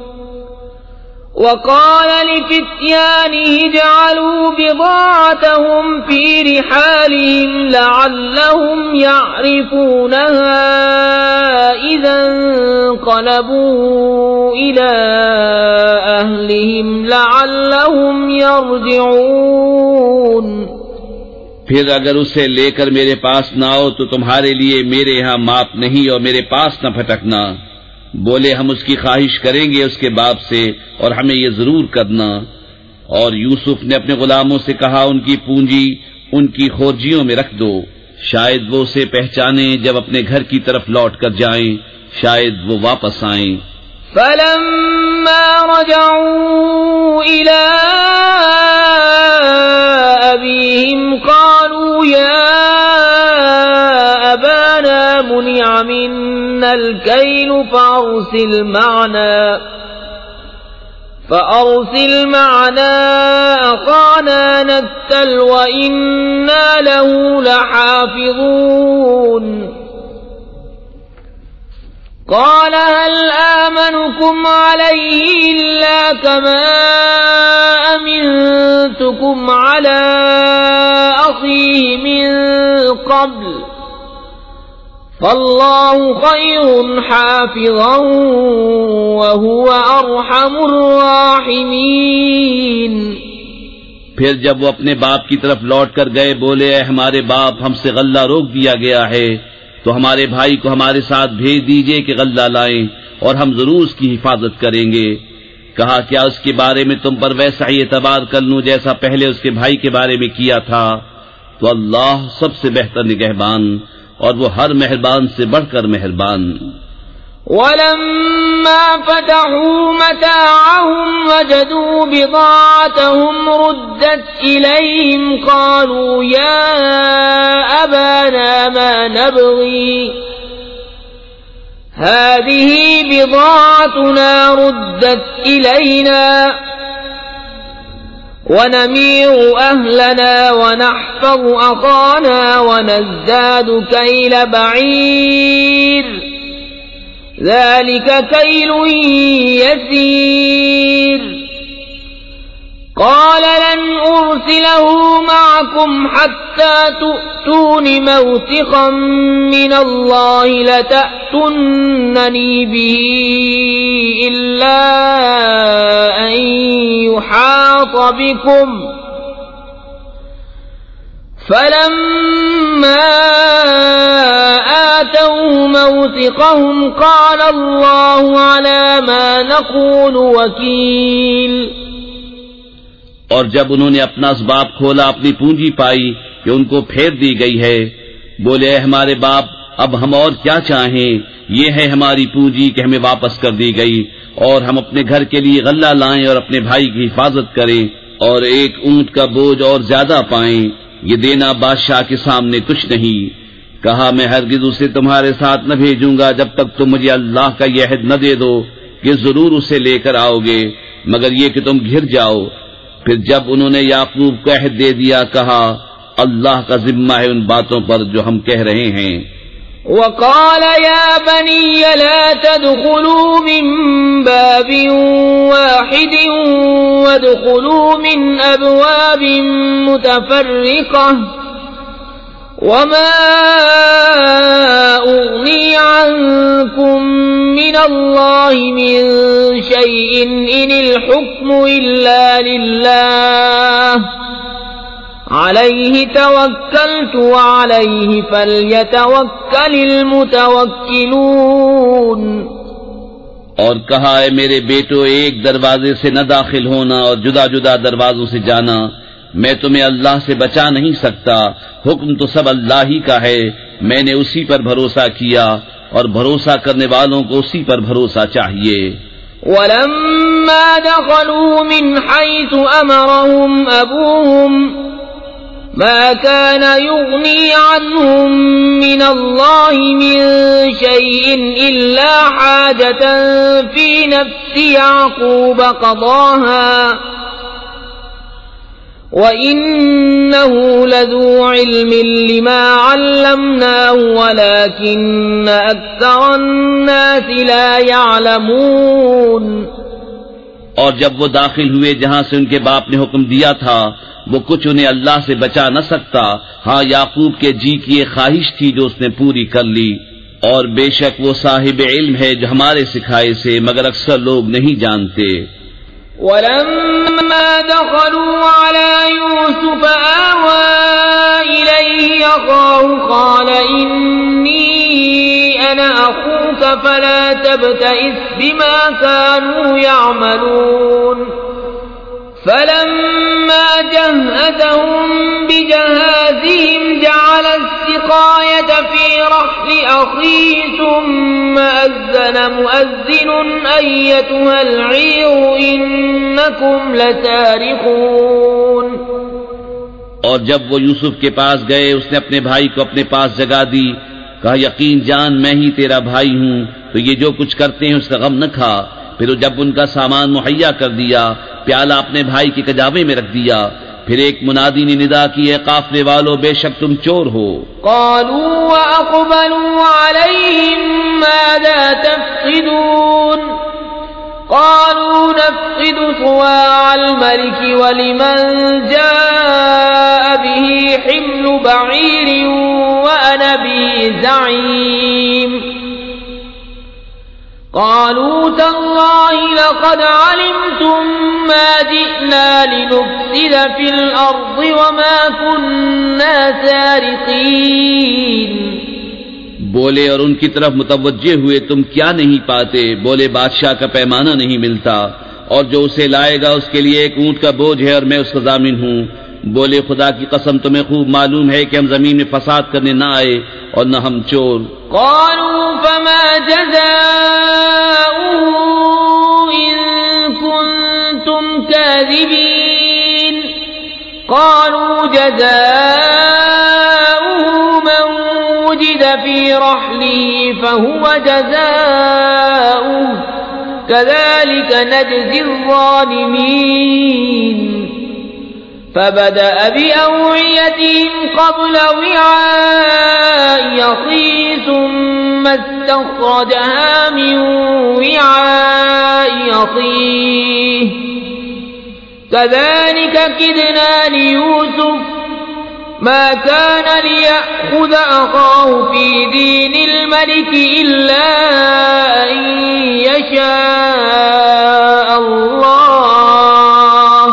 وقال لفتيانه اجعلوا بضاعتهم في رحالهم لعلهم يعرفونها إذا انقلبوا إلى أهلهم لعلهم يرجعون. پھر اگر اسے لے کر میرے پاس نہ آؤ تو تمہارے لیے میرے ہاں ماپ نہیں اور میرے پاس نہ پھٹکنا. بولے ہم اس کی خواہش کریں گے اس کے باپ سے اور ہمیں یہ ضرور کرنا. اور یوسف نے اپنے غلاموں سے کہا ان کی پونجی ان کی خورجیوں میں رکھ دو، شاید وہ اسے پہچانیں جب اپنے گھر کی طرف لوٹ کر جائیں، شاید وہ واپس آئیں. فلما رجعوا إلى أبيهم قالوا يا أبانا منع منا الكيل فأرسل معنا فأرسل معنا أخانا نكتل وإنا له لحافظون. قال هل آمنكم عليه إلا كما أمنتكم على أخيه من قبل فالله خير حافظا وهو أرحم الراحمين. پھر جب وہ اپنے باپ کی طرف لوٹ کر گئے بولے اے ہمارے باپ ہم سے غلہ روک دیا گیا ہے تو ہمارے بھائی کو ہمارے ساتھ بھیج دیجئے کہ غلہ لائیں اور ہم ضرور اس کی حفاظت کریں گے. کہا کیا اس کے بارے میں تم پر ویسا ہی اعتبار کر لوں جیسا پہلے اس کے بھائی کے بارے میں کیا تھا؟ تو اللہ سب سے بہتر نگہبان اور وہ ہر مہربان سے بڑھ کر مہربان. وَلَمَّا فَتَحُوا مَتَاعَهُمْ وَجَدُوا بِضَاعَتَهُمْ رُدَّتْ إِلَيْهِمْ قَالُوا يَا أَبَانَا مَا نَبْغِي هَذِهِ بِضَاعَتُنَا رُدَّتْ إِلَيْنَا وَنَمِيرُ أَهْلَنَا وَنَحْفَظُ أَخَانَا وَنَزْدَادُ كَيْلَ بَعِيرٍ ذلك كيل يسير. قال لن أرسله معكم حتى تؤتون موثقا من الله لتأتونني به إلا أن يحاط بكم فلما آتوا موثقهم قال الله على ما نقول وكيل. اور جب انہوں نے اپنا اسباب کھولا اپنی پونجی پائی کہ ان کو پھیر دی گئی ہے بولے اے ہمارے باپ اب ہم اور کیا چاہیں، یہ ہے ہماری پونجی کہ ہمیں واپس کر دی گئی اور ہم اپنے گھر کے لیے غلہ لائیں اور اپنے بھائی کی حفاظت کریں اور ایک اونٹ کا بوجھ اور زیادہ پائیں. یہ دینا بادشاہ کے سامنے کچھ نہیں. کہا میں ہرگز اسے تمہارے ساتھ نہ بھیجوں گا جب تک تم مجھے اللہ کا یہ عہد نہ دے دو کہ ضرور اسے لے کر آؤ گے مگر یہ کہ تم گھر جاؤ. پھر جب انہوں نے یعقوب کو عہد دے دیا کہا اللہ کا ذمہ ہے ان باتوں پر جو ہم کہہ رہے ہیں. وقال يا بني لا تدخلوا من باب واحد وادخلوا من أبواب متفرقة وما أغني عنكم من الله من شيء إن الحكم إلا لله عليه توكلت وعليه فليتوكل المتوكلون. اور کہا اے میرے بیٹو ایک دروازے سے نہ داخل ہونا اور جدا جدا دروازوں سے جانا، میں تمہیں اللہ سے بچا نہیں سکتا، حکم تو سب اللہ ہی کا ہے، میں نے اسی پر بھروسہ کیا اور بھروسہ کرنے والوں کو اسی پر بھروسہ چاہیے. وَلَمَّا دَخَلُوا مِنْ حَيْثُ أَمَرَهُمْ أَبُوهُمْ ما كان يغني عنهم من الله من شيء إلا حاجة في نفس يعقوب قضاها وإنه لذو علم لما علمناه ولكن أكثر الناس لا يعلمون. اور جب وہ داخل ہوئے جہاں سے ان کے باپ نے حکم دیا تھا، وہ کچھ انہیں اللہ سے بچا نہ سکتا، ہاں یعقوب کے جی کی ایک خواہش تھی جو اس نے پوری کر لی، اور بے شک وہ صاحب علم ہے جو ہمارے سکھائے سے، مگر اکثر لوگ نہیں جانتے. وَلَمَّا دَخَلُوا عَلَى يُوسُفَ آوَى إِلَيْهِ أَخَاهُ قَالَ إِنِّي أَنَا أَخُوكَ فَلَا تَبْتَئِسْ بِمَا كَانُوا يَعْمَلُونَ. فَلَمَّا جَهَّزَهُم بِجَهَازِهِمْ جَعَلَ السِّقَايَةَ فِي رَحْلِ أَخِيهِ ثُمَّ أَذَّنَ مُؤَذِّنٌ أَيَّتُهَا الْعِيرُ إِنَّكُمْ لَسَارِقُونَ. اور جب وہ یوسف کے پاس گئے، اس نے اپنے بھائی کو اپنے پاس جگا دی، کہا یقین جان میں ہی تیرا بھائی ہوں، تو یہ جو کچھ کرتے ہیں اس کا غم نہ کھا. پھر جب ان کا سامان مہیا کر دیا، پیالہ اپنے بھائی کے کجاوے میں رکھ دیا، پھر ایک منادی نے ندا کی اے قافلے والو بے شک تم چور ہو. قالوا وأقبلوا عليهم ماذا تفقدون قالوا نفقد صواع الملك ولمن جاء به حمل بعير وأنا به زعيم. قالوا تالله لقد علمتم ما جئنا لنفسد في الأرض وما كنا سارقين. بولے اور ان کی طرف متوجہ ہوئے تم کیا نہیں پاتے؟ بولے بادشاہ کا پیمانہ نہیں ملتا، اور جو اسے لائے گا اس کے لیے ایک اونٹ کا بوجھ ہے اور میں اس کا ضامن ہوں. بولے خدا کی قسم تمہیں خوب معلوم ہے کہ ہم زمین میں فساد کرنے نہ آئے اور نہ ہم چور. قالوا فما جزاؤه إن كنتم كاذبين قالوا جزاؤه من وجد في رحله فهو جزاؤه كذلك نجزي الظالمين. فبدأ بأوعيتهم قبل وعاء أخيه ثم استخرجها من وعاء أخيه كذلك كدنا ليوسف ما كان ليأخذ أخاه في دين الملك إلا أن يشاء الله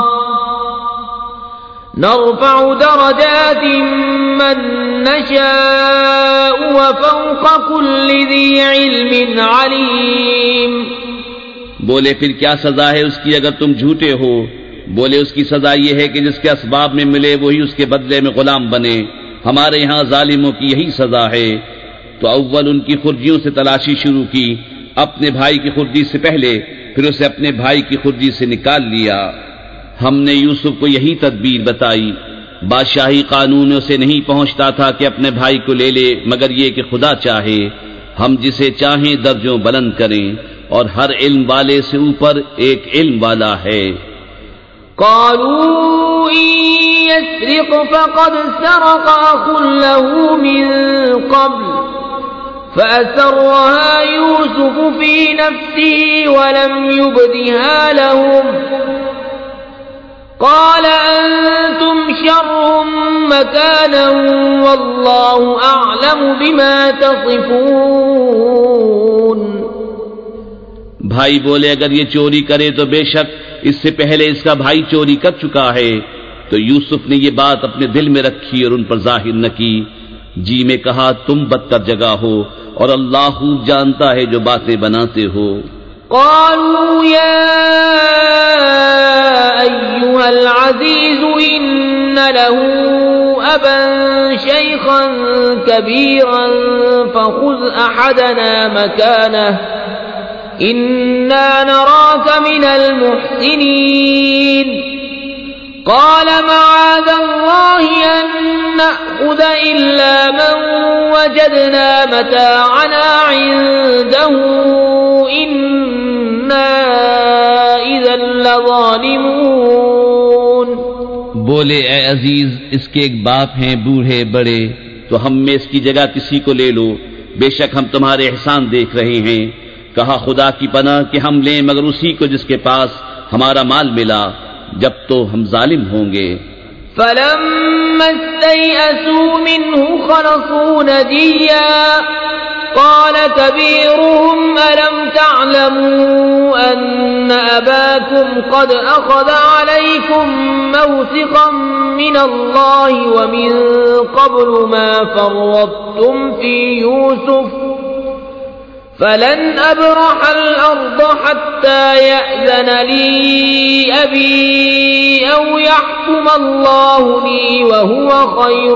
نرفع درجات من نشاء وفوق كل ذي علم عليم. بولے پھر کیا سزا ہے اس کی اگر تم جھوٹے ہو؟ بولے اس کی سزا یہ ہے کہ جس کے اسباب میں ملے وہی اس کے بدلے میں غلام بنے. ہمارے یہاں ظالموں کی یہی سزا ہے. تو اول ان کی خرجیوں سے تلاشی شروع کی، اپنے بھائی کی خرجی سے پہلے، پھر اسے اپنے بھائی کی خرجی سے نکال لیا. ہم نے یوسف کو یہی تدبیر بتائی. بادشاہی قانون اسے نہیں پہنچتا تھا کہ اپنے بھائی کو لے لے مگر یہ کہ خدا چاہے ہم جسے چاہیں درجوں بلند کریں، اور ہر علم والے سے اوپر ایک علم والا ہے. قالوا إن يسرق فقد سرق أخ له من قبل فأسرها يوسف في نفسه ولم يبدها لهم قال أنتم شر مكانا والله أعلم بما تصفون. بھائی بولے اگر یہ چوری کرے تو بے شک اس سے پہلے اس کا بھائی چوری کر چکا ہے. تو یوسف نے یہ بات اپنے دل میں رکھی اور ان پر ظاہر نہ کی. جی میں کہا تم بدتر جگہ ہو اور اللہ خوب جانتا ہے جو باتیں بناتے ہو. قالوا يا أيها العزيز إن له أبا شيخا كبيرا فخذ أحدنا مكانه إنا نراك من المحسنين. قال معاذ الله أن نأخذ إلا من وجدنا متاعنا عنده إنا إذا لظالمون. بولے اے عزیز اس کے ایک باپ ہیں بوڑھے بڑے تو ہم میں اس کی جگہ کسی کو لے لو. بے شک ہم تمہارے احسان دیکھ رہے ہیں. کہا خدا کی پناہ کہ ہم لیں مگر اسی کو جس کے پاس ہمارا مال ملا جب تو ہم ظالم ہوں گے. فلما استيئسوا منه خلصوا نجيا قال كبيرهم ألم تعلموا أن أباكم قد أخذ عليكم موثقا من الله ومن قبل ما فرطتم في يوسف فلن أبرح الأرض حتى يأذن لي أبي أو يحكم الله لي وهو خير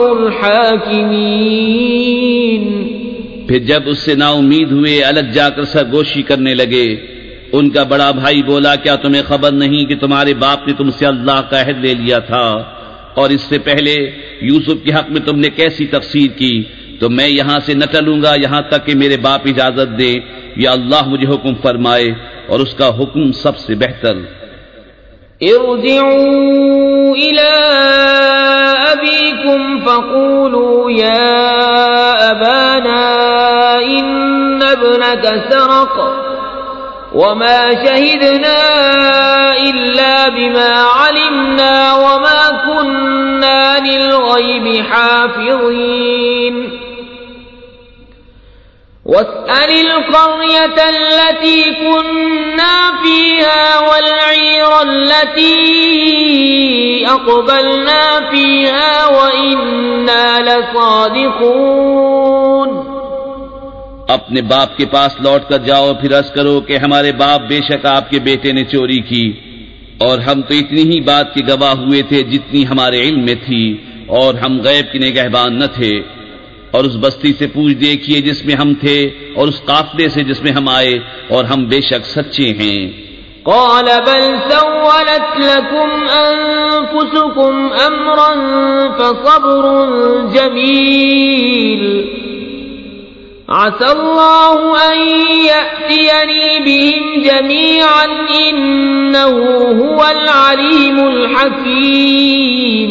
الحاكمين. پھر جب اس سے نا امید ہوئے الگ جا کر سرگوشی کرنے لگے. ان کا بڑا بھائی بولا کیا تمہیں خبر نہیں کہ تمہارے باپ نے تم سے اللہ کا عہد لے لیا تھا اور اس سے پہلے یوسف کے حق میں تم نے کیسی تفسیر کی. تو میں یہاں سے نہ ٹلوں گا یہاں تک کہ میرے باپ اجازت دے یا اللہ مجھے حکم فرمائے اور اس کا حکم سب سے بہتر. ارجعوا إلى أبيكم فقولوا يا أبانا إن ابنك سرق وما شهدنا إلا بما علمنا وما كنا للغيب حافظين. واسأل القرية التي كنا فيها والعير التي أقبلنا فيها وإنا لصادقون. اپنے باپ کے پاس لوٹ کر جاؤ پھر عرض کرو کہ ہمارے باپ بے شک آپ کے بیٹے نے چوری کی اور ہم تو اتنی ہی بات کے گواہ ہوئے تھے جتنی ہمارے علم میں تھی اور ہم غیب کے نگہبان نہ تھے. اور اس بستی سے پوچھ دیکھیے جس میں ہم تھے اور اس قافلے سے جس میں ہم آئے اور ہم بے شک سچے ہیں. قال بل سولت لكم أنفسكم أمرا فصبر جميل عسى الله أن يأتيني بهم جميعا إنه هو العليم الحكيم.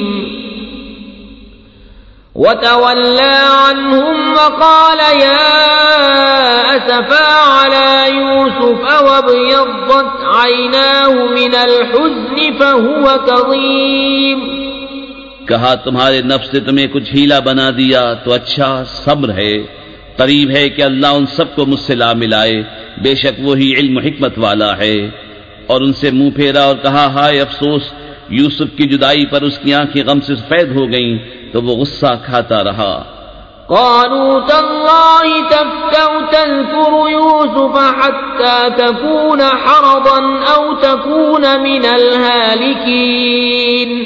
وتولى عنهم وقال يا أسفا على يوسف وابيضت عيناه من الحزن فهو كظيم. کہا تمہارے نفس نے تمہیں کچھ ہیلا بنا دیا تو اچھا صبر ہے. قریب ہے کہ اللہ ان سب کو مجھ سے لا ملائے بے شک وہی علم و حکمت والا ہے. اور ان سے منہ پھیرا اور کہا ہائے افسوس یوسف کی جدائی پر اس کی آنکھیں غم سے سفید ہو گئیں تو وہ غصہ کھاتا رہا. قالوا تالله تفتأ تذكر يوسف حتى تكون حرضا أو تكون من الهالكين.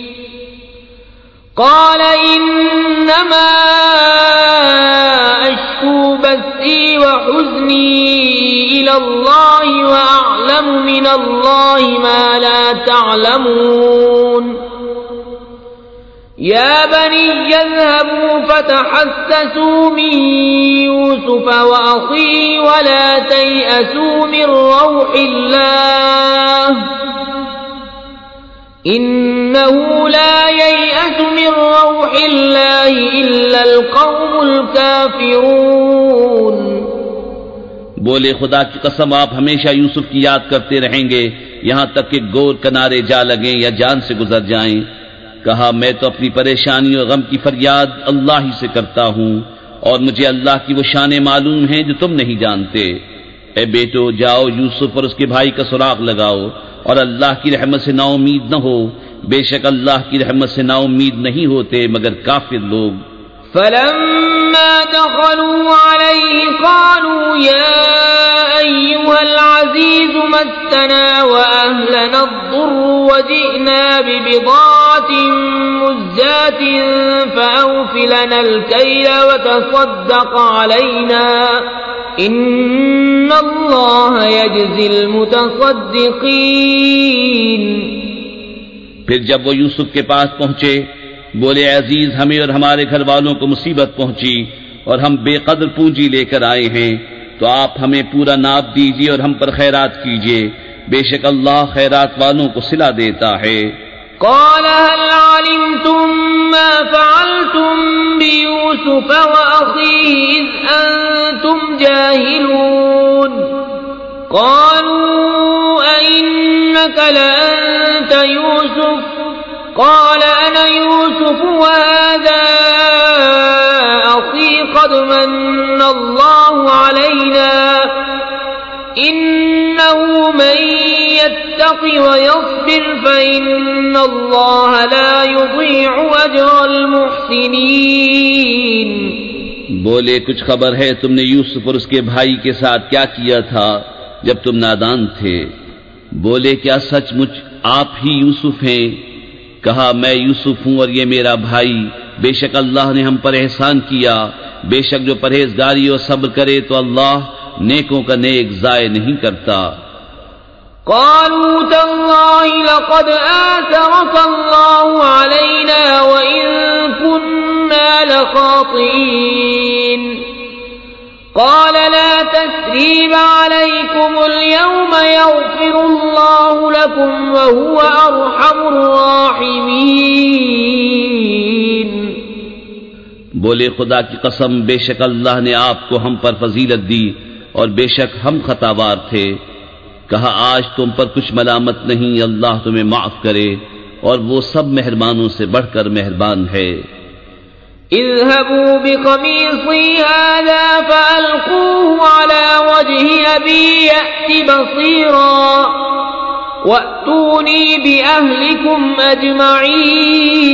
قال إنما أشكو بثي وحزني إلى الله وأعلم من الله ما لا تعلمون. يا بني اذهبوا فتحسسوا من يوسف وأخيه ولا تيأسوا من روح الله إن إنه لا ييأس من روح الله إلا القوم الكافرون. بولے خدا کی قسم آپ ہمیشہ یوسف کی یاد کرتے رہیں گے یہاں تک کہ گور کنارے جا لگیں یا جان سے گزر جائیں. کہا میں تو اپنی پریشانی اور غم کی فریاد اللہ ہی سے کرتا ہوں اور مجھے اللہ کی وہ شانیں معلوم ہیں جو تم نہیں جانتے. اے بیٹو جاؤ یوسف اور اس کے بھائی کا سراغ لگاؤ اور اللہ کی رحمت سے نا امید نہ ہو، بے شک اللہ کی رحمت سے نا امید نہیں ہوتے مگر کافر لوگ. فلما دخلوا عليه قالوا يا أيها العزيز مسنا وأهلنا الضر وجئنا ببضاعة مزجاة فأوف لنا الكيل وتصدق علينا إن الله يجزي المتصدقين. پھر جب وہ یوسف کے پاس پہنچے بولے عزیز ہمیں اور ہمارے گھر والوں کو مصیبت پہنچی اور ہم بے قدر پونجی لے کر آئے ہیں تو آپ ہمیں پورا ناپ دیجیے اور ہم پر خیرات کیجیے، بے شک اللہ خیرات والوں کو صلہ دیتا ہے. قال هل علمتم ما فعلتم بيوسف وأخيه إذ أنتم جاهلون. قالوا أئنك لأنت يوسف قال أنا يوسف وهذا أخي قد من الله علينا إنه من يتق ويصبر فإن الله لا يضيع أجر المحسنين. بولے کچھ خبر ہے تم نے یوسف اور اس کے بھائی کے ساتھ کیا کیا تھا جب تم نادان تھے؟ بولے کیا سچ مچ آپ ہی یوسف ہیں؟ کہا میں یوسف ہوں اور یہ میرا بھائی، بے شک اللہ نے ہم پر احسان کیا، بے شک جو پرہیزگاری اور صبر کرے تو اللہ نیکوں کا نیک ضائع نہیں کرتا. قالوا تالله لقد آثرك الله علينا وإن كنا لخاطئين. قال لا تثريب عليكم اليوم يغفر الله لكم وهو أرحم الراحمين. بولے خدا کی قسم بے شک اللہ نے آپ کو ہم پر فضیلت دی اور بے شک ہم خطاوار تھے. کہا آج تم پر کچھ ملامت نہیں، اللہ تمہیں معاف کرے اور وہ سب مہربانوں سے بڑھ کر مہربان ہے. اذهبوا بقميصي هذا فألقوه على وجه أبي يأت بصيرا وأتوني بأهلكم أجمعين.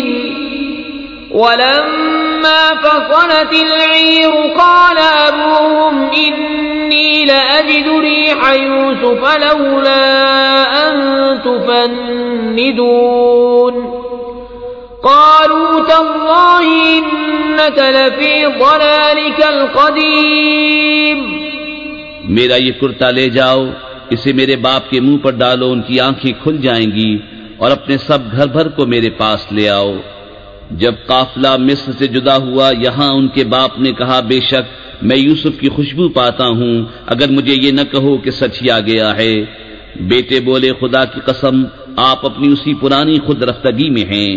ولما فصلت العير قال أبوهم إني لأجد ريح يوسف لولا أن تفندون. قالوا تالله إنك لفي ضلالك القديم. میرا یہ کرتا لے جاؤ، اسے میرے باپ کے منہ پر ڈالو، ان کی آنکھیں کھل جائیں گی، اور اپنے سب گھر بھر کو میرے پاس لے آؤ. جب قافلہ مصر سے جدا ہوا یہاں ان کے باپ نے کہا بے شک میں یوسف کی خوشبو پاتا ہوں، اگر مجھے یہ نہ کہو کہ سچ ہی آ گیا ہے. بیٹے بولے خدا کی قسم آپ اپنی اسی پرانی خود رفتگی میں ہیں.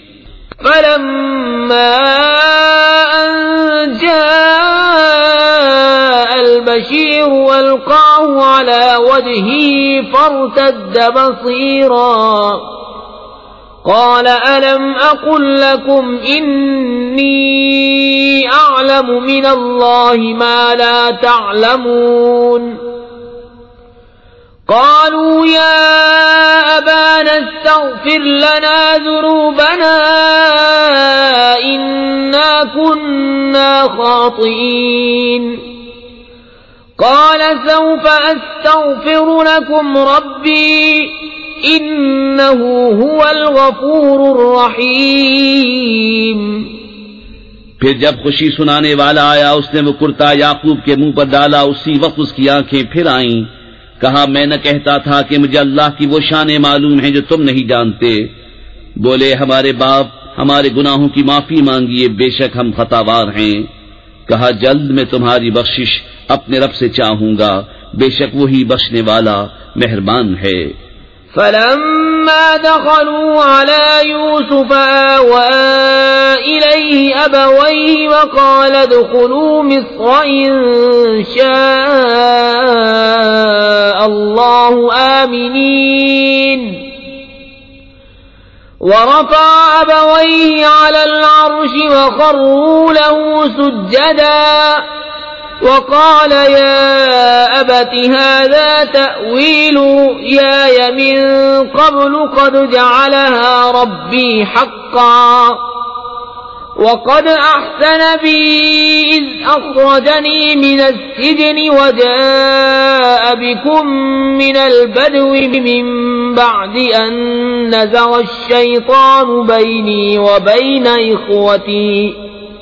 فلما أن جاء البشير والقاه على وجهه فارتد بصيرا قال ألم أقل لكم إني أعلم من الله ما لا تعلمون. قالوا يا أبانا استغفر لنا ذنوبنا إنا كنا خاطئين. قال سوف أستغفر لكم ربي إنه هو الغفور الرحيم. پھر جب خوشی سنانے والا آیا اس نے وہ کرتا یعقوب کے منہ پر ڈالا، اسی وقت اس کی آنکھیں پھر آئیں. کہا میں نہ کہتا تھا کہ مجھے اللہ کی وہ شانیں معلوم ہیں جو تم نہیں جانتے. بولے ہمارے باپ ہمارے گناہوں کی معافی مانگیے، بے شک ہم خطاوار ہیں. کہا جلد میں تمہاری بخشش اپنے رب سے چاہوں گا، بے شک وہی بخشنے والا مہربان ہے. فلما فلما دخلوا على يوسف آوى إليه أبويه وقال ادخلوا مصر إن شاء الله آمنين ورفع أبويه على العرش وخروا له سجدا وقال يا أبت هذا تأويل رؤياي من قبل قد جعلها ربي حقا وقد أحسن بي إذ أخرجني من السجن وجاء بكم من البدو من بعد أن نزغ الشيطان بيني وبين إخوتي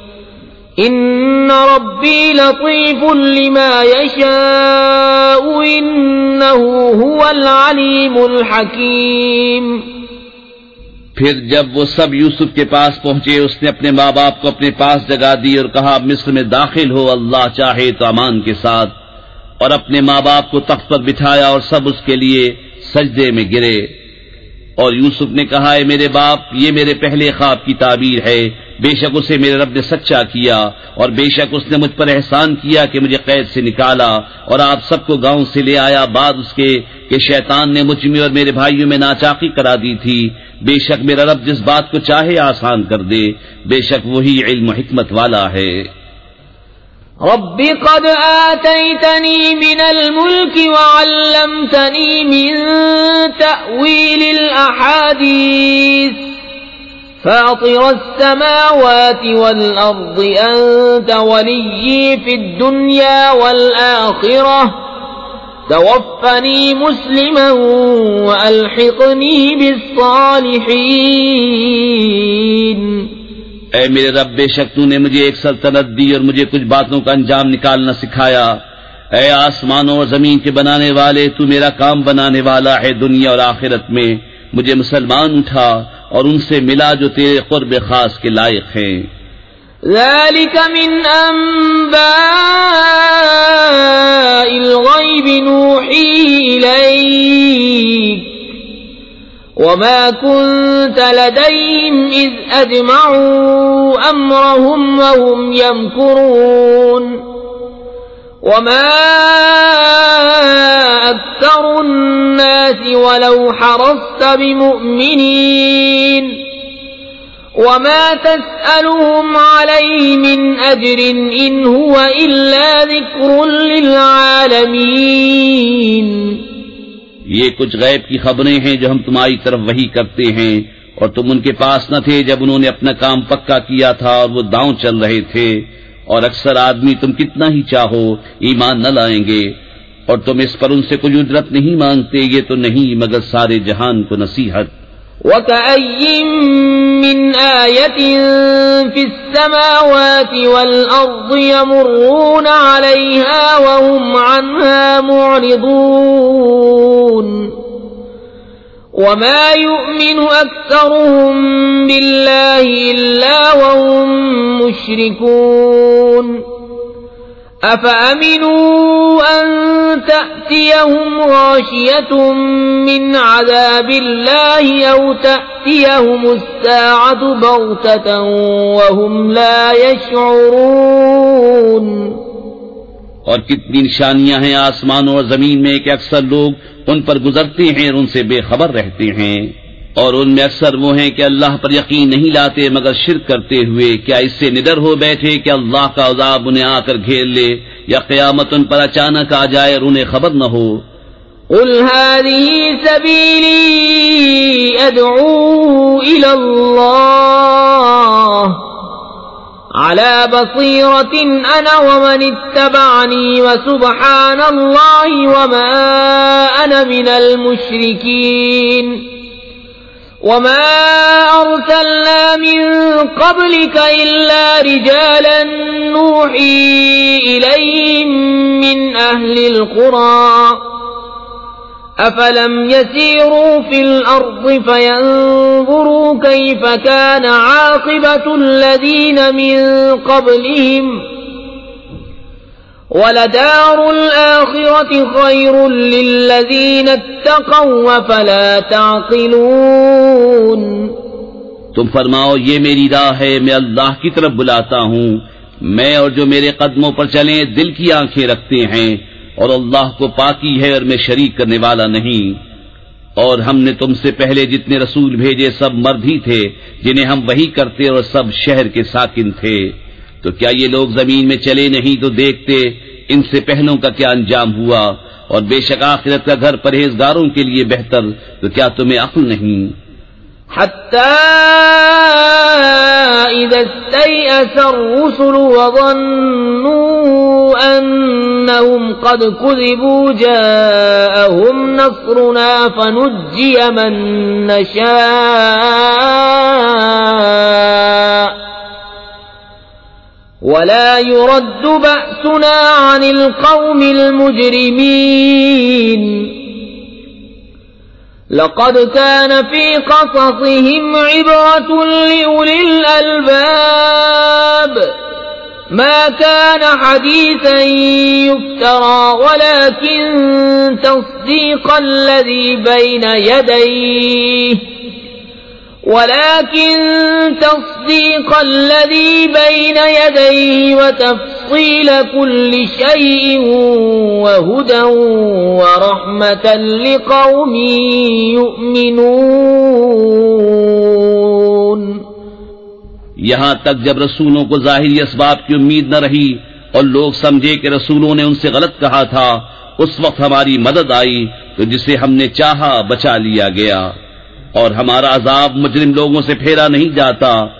إن ربي لطيف لما يشاء إنه هو العليم الحكيم. پھر جب وہ سب یوسف کے پاس پہنچے اس نے اپنے ماں باپ کو اپنے پاس جگہ دی اور کہا مصر میں داخل ہو اللہ چاہے تو امان کے ساتھ، اور اپنے ماں باپ کو تخت پر بٹھایا اور سب اس کے لیے سجدے میں گرے. اور یوسف نے کہا اے میرے باپ یہ میرے پہلے خواب کی تعبیر ہے، بے شک اسے میرے رب نے سچا کیا اور بے شک اس نے مجھ پر احسان کیا کہ مجھے قید سے نکالا اور آپ سب کو گاؤں سے لے آیا بعد اس کے کہ شیطان نے مجھ میں اور میرے بھائیوں میں ناچاقی کرا دی تھی. بے شک میرا رب جس بات کو چاہے آسان کر دے، بے شک وہی علم و حکمت والا ہے. رب قد آتيتني من الملك وعلمتني من تأويل الأحاديث فاطر السماوات والأرض أنت ولي في الدنيا والآخرة توفني مسلما وألحقني بالصالحين. اے میرے رب بے شک تو نے مجھے ایک سلطنت دی اور مجھے کچھ باتوں کا انجام نکالنا سکھایا. اے آسمانوں اور زمین کے بنانے والے تو میرا کام بنانے والا ہے دنیا اور آخرت میں. مجھے مسلمان اٹھا اور ان سے ملا جو تیرے قرب خاص کے لائق ہیں. ذلك من أنباء الغيب نوحيه إليك وما كنت لديهم إذ أجمعوا أمرهم وهم يمكرون وما أكثر الناس ولو حرصت بمؤمنين وما تسألهم عليه من أجر إن هو إلا ذكر للعالمين. یہ کچھ غیب کی خبریں ہیں جو ہم تمہاری طرف وحی کرتے ہیں، اور تم ان کے پاس نہ تھے جب انہوں نے اپنا کام پکا کیا تھا اور وہ داؤں چل رہے تھے. اور اکثر آدمی تم کتنا ہی چاہو ایمان نہ لائیں گے، اور تم اس پر ان سے کوئی اجرت نہیں مانگتے، یہ تو نہیں مگر سارے جہان کو نصیحت. وَكَأَيٍّ مِّنْ آيَةٍ فِي السَّمَاوَاتِ وَالْأَرْضِ يَمُرُّونَ عَلَيْهَا وَهُمْ عَنْهَا مُعْرِضُونَ وَمَا يُؤْمِنُ أَكْثَرُهُم بِاللَّهِ إِلَّا وَهُم مُّشْرِكُونَ. أَفَأَمِنُوا أَن تَأْتِيَهُمْ غَاشِيَةٌ مِّنْ عَذَابِ اللَّهِ أَوْ تَأْتِيَهُمُ السَّاعَةُ بَغْتَةً وَهُمْ لَا يَشْعُرُونَ. اور کتنی نشانیاں ہیں آسمانوں اور زمین میں کہ اکثر لوگ ان پر گزرتے ہیں اور ان سے بے خبر رہتے ہیں، اور ان میں اکثر وہ ہیں کہ اللہ پر یقین نہیں لاتے مگر شرک کرتے ہوئے. کیا اس سے نڈر ہو بیٹھے کہ اللہ کا عذاب انہیں آ کر گھیر لے یا قیامت ان پر اچانک آ جائے اور انہیں خبر نہ ہو؟ قل هذه سبيلي أدعو إلى الله على بصيرة أنا ومن اتبعني وسبحان الله وما أنا من المشركين. وما أرسلنا من قبلك إلا رجالا نوحي إليهم من أهل القرى أفلم يسيروا في الأرض فينظروا كيف كان عاقبة الذين من قبلهم وَلَدَارُ الْآخِرَةِ خَيْرٌ لِّلَّذِينَ اتَّقَوْا أَفَلَا تَعْقِلُونَ تم فرماؤ یہ میری راہ ہے، میں اللہ کی طرف بلاتا ہوں، میں اور جو میرے قدموں پر چلیں دل کی آنکھیں رکھتے ہیں، اور اللہ کو پاکی ہے اور میں شریک کرنے والا نہیں۔ اور ہم نے تم سے پہلے جتنے رسول بھیجے سب مرد ہی تھے جنہیں ہم وحی کرتے اور سب شہر کے ساکن تھے، تو کیا یہ لوگ زمین میں چلے نہیں تو دیکھتے ان سے پہلوں کا کیا انجام ہوا، اور بے شک آخرت کا گھر پرہیزگاروں کے لیے بہتر، تو کیا تمہیں عقل نہیں؟ حتى إذا استيأس الرسل وظنوا أنهم قد كذبوا جاءهم نصرنا فنجي من نشاء ولا يرد بأسنا عن القوم المجرمين لقد كان في قصصهم عبرة لأولي الألباب ما كان حديثا يفترى ولكن تصديق الذي بين يديه ولكن تصديق الذي بين يديه وتفصيل كل شيء وهدى ورحمة لقوم يؤمنون۔ یہاں تک جب رسولوں کو ظاہری اسباب کی امید نہ رہی اور لوگ سمجھے کہ رسولوں نے ان سے غلط کہا تھا، اس وقت ہماری مدد آئی تو جسے ہم نے چاہا بچا لیا گیا، اور ہمارا عذاب مجرم لوگوں سے پھیرا نہیں جاتا